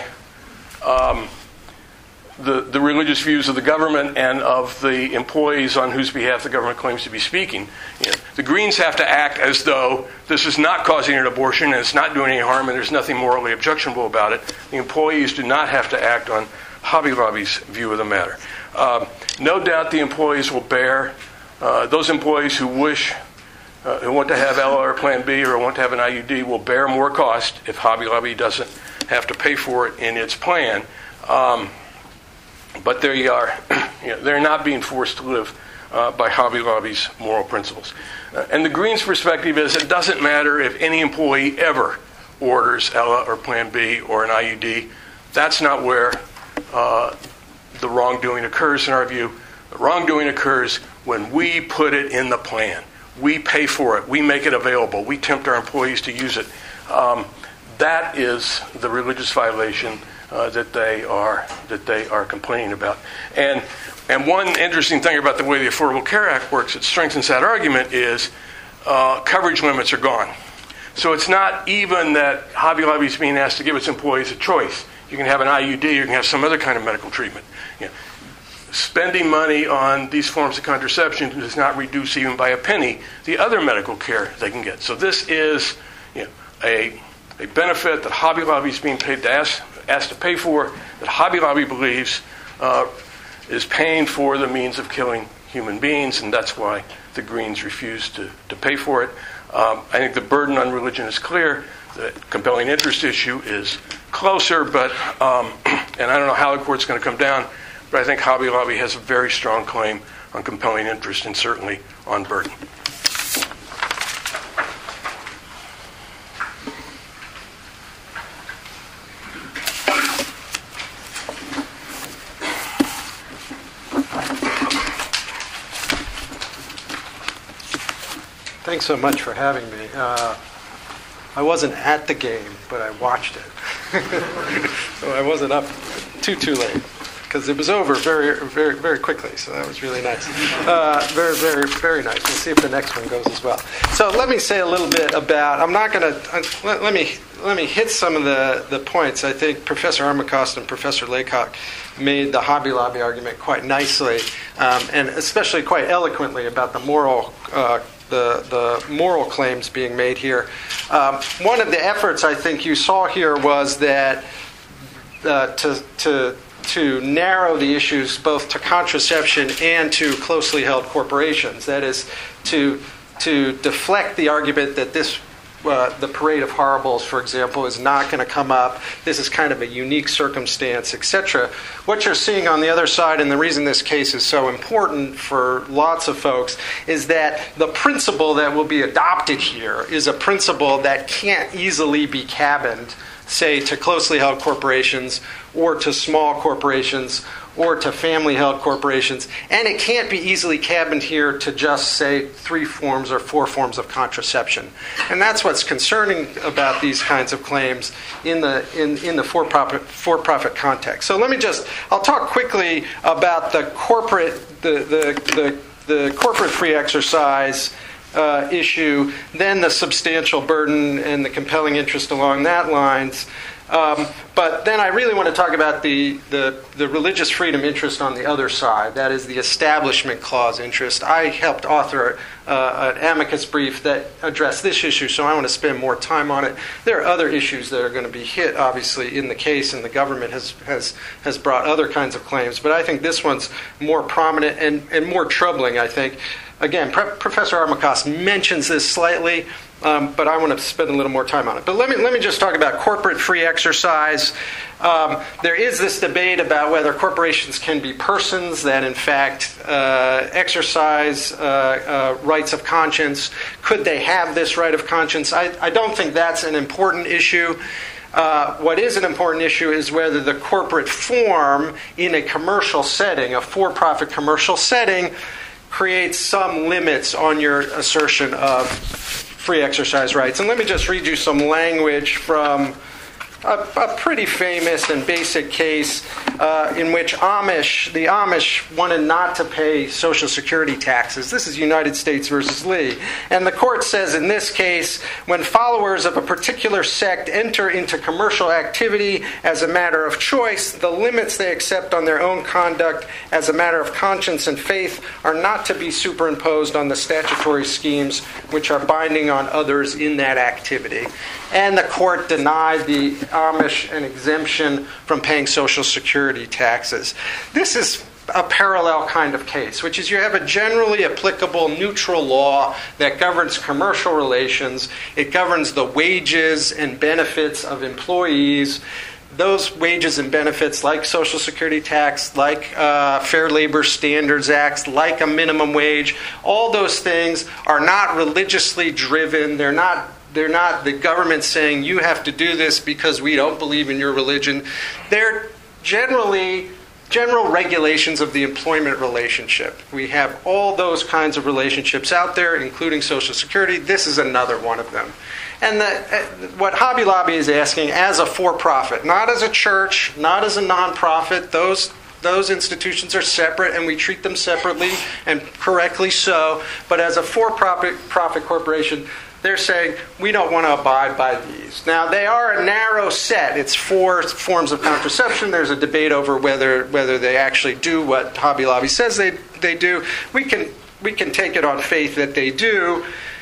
um, the, the religious views of the government and of the employees on whose behalf the government claims to be speaking. You know, the Greens have to act as though this is not causing an abortion and it's not doing any harm and there's nothing morally objectionable about it. The employees do not have to act on Hobby Lobby's view of the matter. Um, no doubt the employees will bear, uh, those employees who wish, uh, who want to have L R Plan B or want to have an I U D will bear more cost if Hobby Lobby doesn't have to pay for it in its plan. Um, But there you are. You know, they're not being forced to live uh, by Hobby Lobby's moral principles. Uh, and the Greens' perspective is it doesn't matter if any employee ever orders Ella or Plan B or an I U D. That's not where uh, the wrongdoing occurs in our view. The wrongdoing occurs when we put it in the plan. We pay for it. We make it available. We tempt our employees to use it. Um, that is the religious violation Uh, that they are that they are complaining about. And and one interesting thing about the way the Affordable Care Act works, it strengthens that argument, is uh, coverage limits are gone. So it's not even that Hobby Lobby is being asked to give its employees a choice. You can have an I U D, you can have some other kind of medical treatment. You know, spending money on these forms of contraception does not reduce even by a penny the other medical care they can get. So this is, you know, a a benefit that Hobby Lobby is being paid to ask, asked to pay for, that Hobby Lobby believes uh, is paying for the means of killing human beings, and that's why the Greens refuse to, to pay for it. Um, I think the burden on religion is clear. The compelling interest issue is closer, but um, and I don't know how the court's going to come down, but I think Hobby Lobby has a very strong claim on compelling interest and certainly on burden. Thanks so much for having me. Uh, I wasn't at the game, but I watched it. So I wasn't up too, too late, because it was over very, very, very quickly, so that was really nice. Uh, very, very, very nice. We'll see if the next one goes as well. So let me say a little bit about, I'm not going to, let, let me let me hit some of the, the points. I think Professor Armacost and Professor Laycock made the Hobby Lobby argument quite nicely, um, and especially quite eloquently about the moral uh The, the moral claims being made here. Um, one of the efforts I think you saw here was that uh, to, to, to narrow the issues both to contraception and to closely held corporations. That is, to, to deflect the argument that this Uh, the Parade of Horribles, for example, is not going to come up. This is kind of a unique circumstance, et cetera. What you're seeing on the other side, and the reason this case is so important for lots of folks, is that the principle that will be adopted here is a principle that can't easily be cabined, say, to closely held corporations or to small corporations or to family-held corporations. And it can't be easily cabined here to just, say, three forms or four forms of contraception. And that's what's concerning about these kinds of claims in the in, in the for-profit for-profit context. So let me just, I'll talk quickly about the corporate, the the the, the corporate free exercise uh, issue, then the substantial burden and the compelling interest along that lines. Um, but then I really want to talk about the, the, the religious freedom interest on the other side. That is the Establishment Clause interest. I helped author uh, an amicus brief that addressed this issue, so I want to spend more time on it. There are other issues that are going to be hit, obviously, in the case, and the government has has, has brought other kinds of claims. But I think this one's more prominent and, and more troubling, I think. Again, Pre- Professor Armacost mentions this slightly, Um, but I want to spend a little more time on it. But let me let me just talk about corporate free exercise. Um, there is this debate about whether corporations can be persons that, in fact, uh, exercise uh, uh, rights of conscience. Could they have this right of conscience? I, I don't think that's an important issue. Uh, what is an important issue is whether the corporate form in a commercial setting, a for-profit commercial setting, creates some limits on your assertion of free exercise rights. And let me just read you some language from a, a pretty famous and basic case uh, in which Amish, the Amish wanted not to pay Social Security taxes. This is United States versus Lee. And the court says in this case, when followers of a particular sect enter into commercial activity as a matter of choice, the limits they accept on their own conduct as a matter of conscience and faith are not to be superimposed on the statutory schemes which are binding on others in that activity. And the court denied the Amish an exemption from paying Social Security taxes. This is a parallel kind of case, which is you have a generally applicable neutral law that governs commercial relations. It governs the wages and benefits of employees. Those wages and benefits, like Social Security tax, like uh, Fair Labor Standards Acts, like a minimum wage, all those things are not religiously driven. They're not They're not the government saying you have to do this because we don't believe in your religion. They're generally general regulations of the employment relationship. We have all those kinds of relationships out there, including Social Security. This is another one of them. And the, what Hobby Lobby is asking as a for-profit, not as a church, not as a nonprofit, those Those institutions are separate, and we treat them separately, and correctly so. But as a for-profit profit corporation, they're saying, we don't want to abide by these. Now, they are a narrow set. It's four forms of contraception. There's a debate over whether whether they actually do what Hobby Lobby says they, they do. We can, we can take it on faith that they do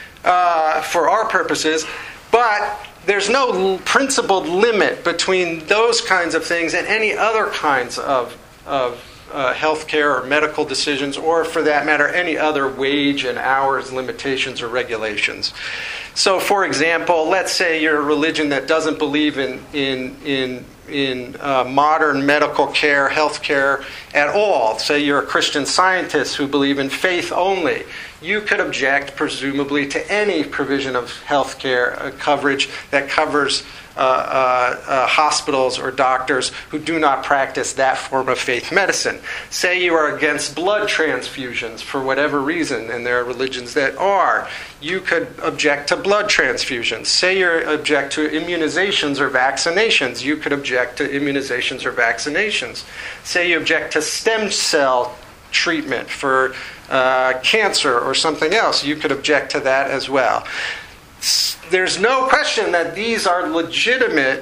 uh, for our purposes, but there's no principled limit between those kinds of things and any other kinds of of uh, healthcare or medical decisions, or for that matter, any other wage and hours limitations or regulations. So, for example, let's say you're a religion that doesn't believe in in in in uh, modern medical care, healthcare at all. Say you're a Christian Scientist who believe in faith only. You could object, presumably, to any provision of healthcare uh, coverage that covers Uh, uh, uh, hospitals or doctors who do not practice that form of faith medicine. Say you are against blood transfusions for whatever reason, and there are religions that are. You could object to blood transfusions. Say you object to immunizations or vaccinations. You could object to immunizations or vaccinations. Say you object to stem cell treatment for uh, cancer or something else. You could object to that as well. There's no question that these are legitimate,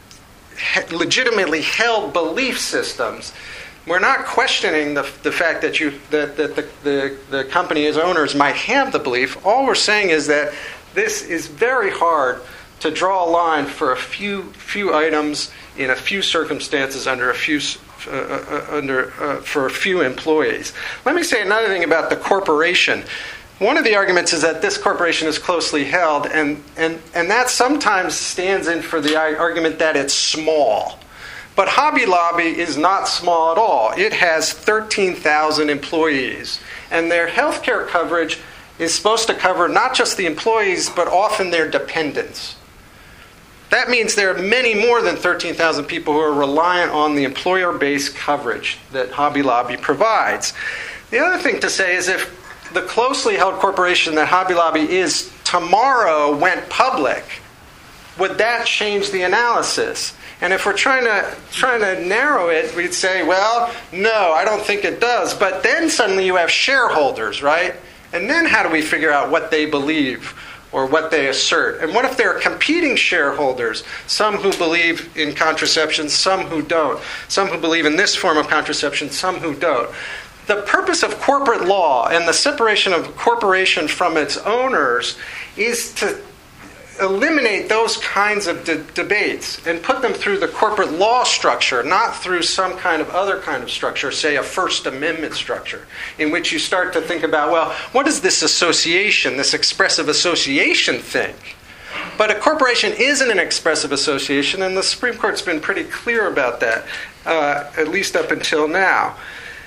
legitimately held belief systems. We're not questioning the, the fact that you that, that the, the, the company's owners might have the belief. All we're saying is that this is very hard to draw a line for a few few items in a few circumstances under a few uh, uh, under uh, for a few employees. Let me say another thing about the corporation. One of the arguments is that this corporation is closely held, and, and, and that sometimes stands in for the argument that it's small. But Hobby Lobby is not small at all. It has thirteen thousand employees, and their health care coverage is supposed to cover not just the employees, but often their dependents. That means there are many more than thirteen thousand people who are reliant on the employer-based coverage that Hobby Lobby provides. The other thing to say is if the closely held corporation that Hobby Lobby is tomorrow went public, would that change the analysis? And if we're trying to trying to narrow it, we'd say, well, no, I don't think it does. But then suddenly you have shareholders, right? And then how do we figure out what they believe or what they assert? And what if there are competing shareholders, some who believe in contraception, some who don't, some who believe in this form of contraception, some who don't? The purpose of corporate law and the separation of a corporation from its owners is to eliminate those kinds of de- debates and put them through the corporate law structure, not through some kind of other kind of structure, say a First Amendment structure, in which you start to think about, well, what does this association, this expressive association think? But a corporation isn't an expressive association, and the Supreme Court's been pretty clear about that, uh, at least up until now.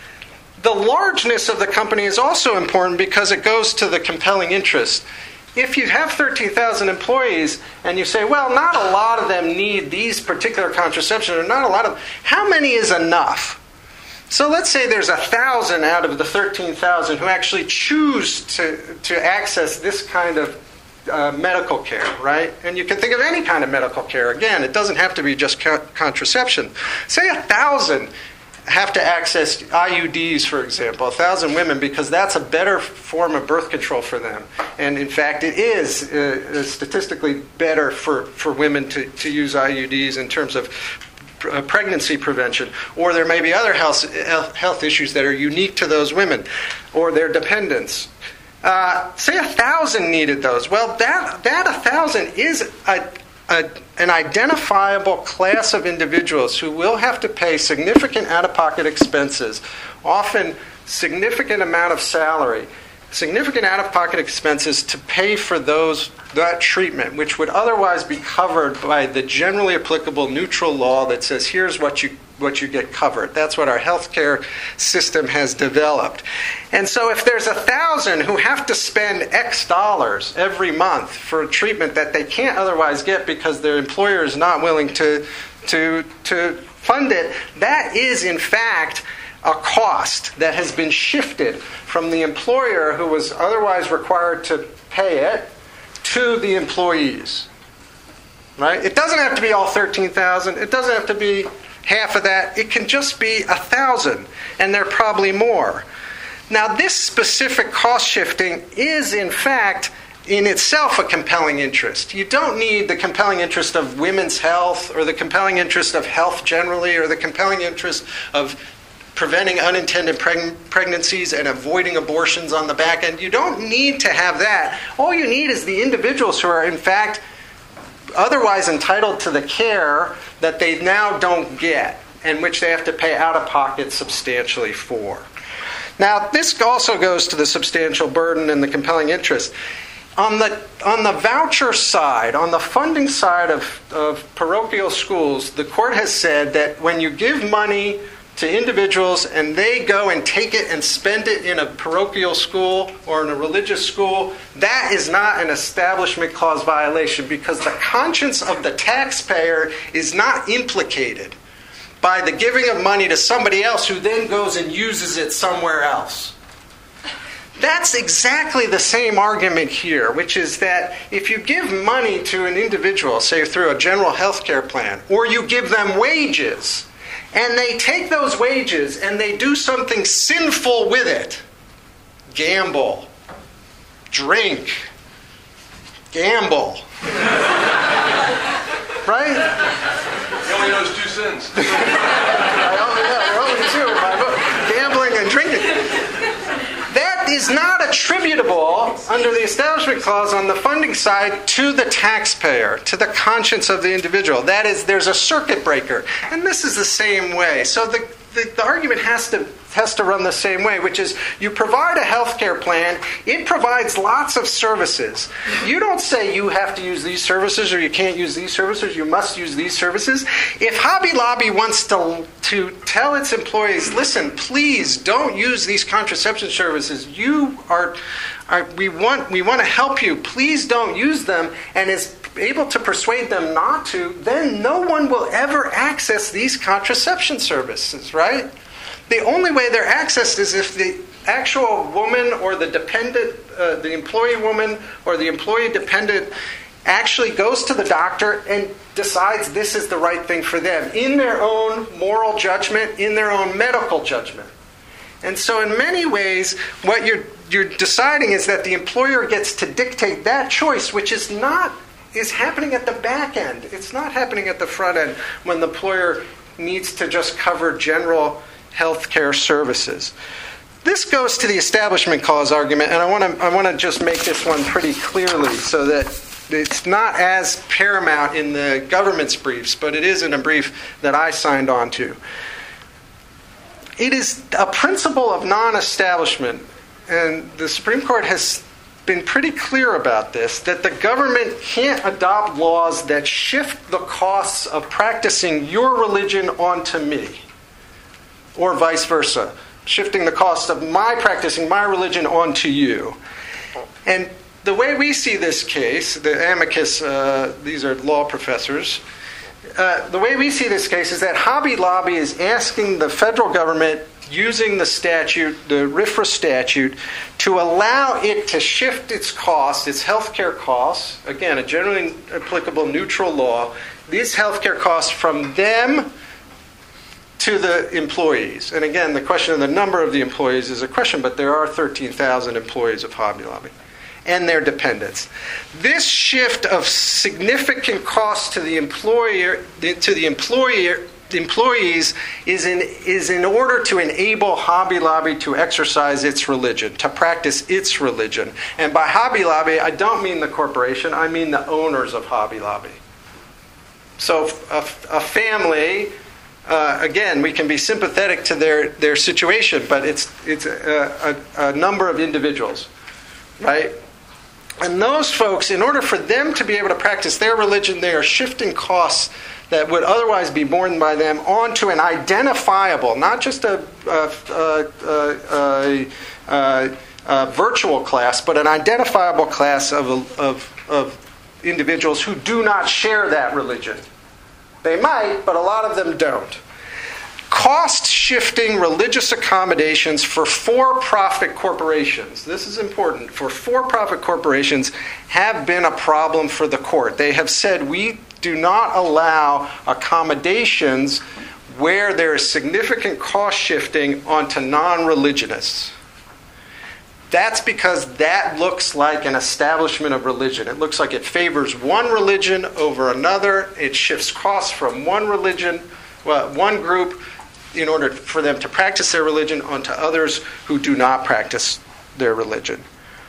The largeness of the company is also important because it goes to the compelling interest. If you have thirteen thousand employees and you say, well, not a lot of them need these particular contraceptions, or not a lot of, how many is enough? So let's say there's a thousand out of the thirteen thousand who actually choose to, to access this kind of uh, medical care, right? And you can think of any kind of medical care. Again, it doesn't have to be just co- contraception. Say a thousand have to access I U Ds, for example, a thousand women, because that's a better form of birth control for them. And in fact, it is uh, statistically better for, for women to, to use I U Ds in terms of uh, pregnancy prevention. Or there may be other health, health issues that are unique to those women or their dependents. Uh, say a thousand needed those. Well, that, that a thousand is a A, an identifiable class of individuals who will have to pay significant out-of-pocket expenses, often significant amount of salary, significant out-of-pocket expenses to pay for those that treatment, which would otherwise be covered by the generally applicable neutral law that says, here's what you what you get covered. That's what our healthcare system has developed. And so if there's a thousand who have to spend X dollars every month for a treatment that they can't otherwise get because their employer is not willing to, to, to fund it, that is in fact a cost that has been shifted from the employer who was otherwise required to pay it to the employees. Right? It doesn't have to be all thirteen thousand. It doesn't have to be half of that. It can just be a thousand, and there are probably more. Now, this specific cost shifting is, in fact, in itself a compelling interest. You don't need the compelling interest of women's health or the compelling interest of health generally or the compelling interest of preventing unintended preg- pregnancies and avoiding abortions on the back end. You don't need to have that. All you need is the individuals who are, in fact, otherwise entitled to the care that they now don't get, and which they have to pay out of pocket substantially for. Now, this also goes to the substantial burden and the compelling interest. On the on the voucher side, on the funding side of, of parochial schools, the court has said that when you give money to individuals and they go and take it and spend it in a parochial school or in a religious school, that is not an Establishment Clause violation because the conscience of the taxpayer is not implicated by the giving of money to somebody else who then goes and uses it somewhere else. That's exactly the same argument here, which is that if you give money to an individual, say through a general health care plan, or you give them wages, and they take those wages and they do something sinful with it. Gamble. Drink. Gamble. Right? He only knows two sins. I only know, only two. Gambling and drinking. That is not attributable under the Establishment Clause on the funding side to the taxpayer, to the conscience of the individual. That is, there's a circuit breaker. And this is the same way. So the, the, the argument has to has to run the same way, which is you provide a health care plan, it provides lots of services. You don't say you have to use these services or you can't use these services, you must use these services. If Hobby Lobby wants to, to tell its employees, listen, please don't use these contraception services, you are, are we want we want to help you, please don't use them, and is able to persuade them not to, then no one will ever access these contraception services, right? The only way they're accessed is if the actual woman or the dependent, uh, the employee woman or the employee dependent actually goes to the doctor and decides this is the right thing for them in their own moral judgment, in their own medical judgment. And so in many ways, what you're you're deciding is that the employer gets to dictate that choice, which is not is happening at the back end. It's not happening at the front end when the employer needs to just cover general health care services. This goes to the Establishment Clause argument, and I want to I want to just make this one pretty clearly so that it's not as paramount in the government's briefs, but it is in a brief that I signed on to. It is a principle of non-establishment, and the Supreme Court has been pretty clear about this, that the government can't adopt laws that shift the costs of practicing your religion onto me, or vice versa, shifting the cost of my practicing my religion onto you. And the way we see this case, the amicus, uh, these are law professors, uh, the way we see this case is that Hobby Lobby is asking the federal government, using the statute, the RFRA statute, to allow it to shift its costs, its healthcare costs, again, a generally applicable neutral law, these healthcare costs from them to the employees. And again, the question of the number of the employees is a question, but there are thirteen thousand employees of Hobby Lobby and their dependents. This shift of significant costs to the employer, to the employer, the employees is in is in order to enable Hobby Lobby to exercise its religion, to practice its religion. And by Hobby Lobby, I don't mean the corporation, I mean the owners of Hobby Lobby. So a, a family, uh, again, we can be sympathetic to their, their situation, but it's it's a, a, a number of individuals, right? And those folks, in order for them to be able to practice their religion, they are shifting costs that would otherwise be borne by them onto an identifiable, not just a, a, a, a, a, a virtual class, but an identifiable class of, of, of individuals who do not share that religion. They might, but a lot of them don't. Cost-shifting religious accommodations for for-profit corporations. This is important. For for-profit corporations have been a problem for the court. They have said we do not allow accommodations where there is significant cost shifting onto non-religionists. That's because that looks like an establishment of religion. It looks like it favors one religion over another. It shifts costs from one religion, well, one group, in order for them to practice their religion onto others who do not practice their religion.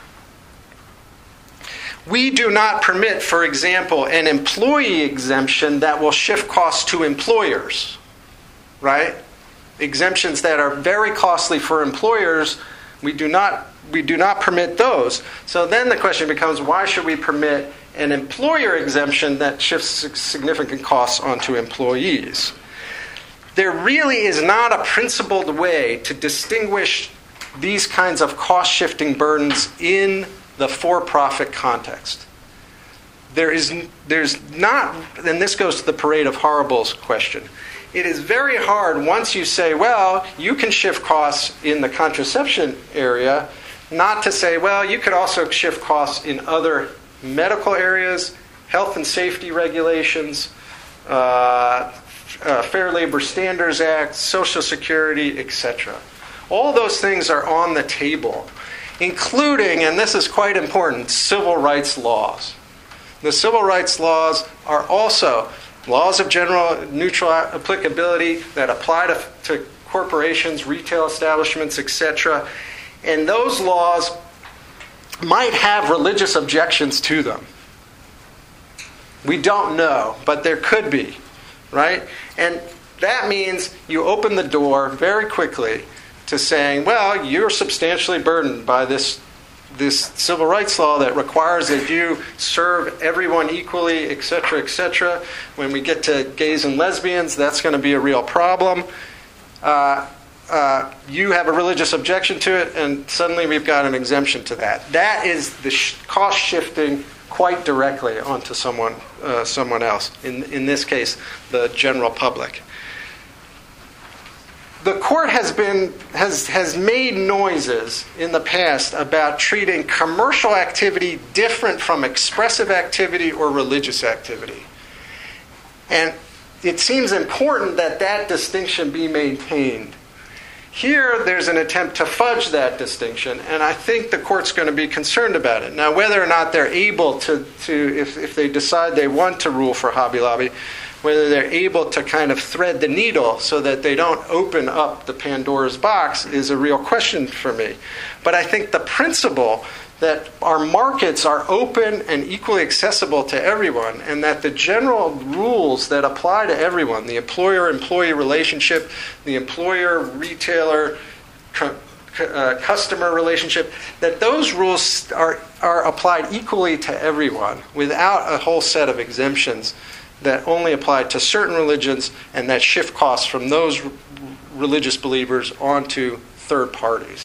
We do not permit, for example, an employee exemption that will shift costs to employers, right? Exemptions that are very costly for employers, we do not we do not permit those. So then the question becomes, why should we permit an employer exemption that shifts significant costs onto employees? There really is not a principled way to distinguish these kinds of cost-shifting burdens in the for-profit context. There is, there's not, and this goes to the parade of horribles question. It is very hard once you say, well, you can shift costs in the contraception area, not to say, well, you could also shift costs in other medical areas, health and safety regulations, uh, uh, Fair Labor Standards Act, Social Security, et cetera. All those things are on the table, including, and this is quite important, civil rights laws. The civil rights laws are also laws of general neutral applicability that apply to, to corporations, retail establishments, et cetera. And those laws might have religious objections to them. We don't know, but there could be, right? And that means you open the door very quickly to saying, well, you're substantially burdened by this this civil rights law that requires that you serve everyone equally, et cetera, et cetera. When we get to gays and lesbians, that's going to be a real problem. Uh, uh, you have a religious objection to it, and suddenly we've got an exemption to that. That is the sh- cost shifting quite directly onto someone, uh, someone else. In in this case, the general public. The court has been has has made noises in the past about treating commercial activity different from expressive activity or religious activity. And it seems important that that distinction be maintained. Here, there's an attempt to fudge that distinction, and I think the court's going to be concerned about it. Now, whether or not they're able to, to if, if they decide they want to rule for Hobby Lobby, whether they're able to kind of thread the needle so that they don't open up the Pandora's box is a real question for me. But I think the principle that our markets are open and equally accessible to everyone, and that the general rules that apply to everyone, the employer-employee relationship, the employer-retailer cu- uh, customer relationship, that those rules are, are applied equally to everyone without a whole set of exemptions that only apply to certain religions and that shift costs from those r- religious believers onto third parties.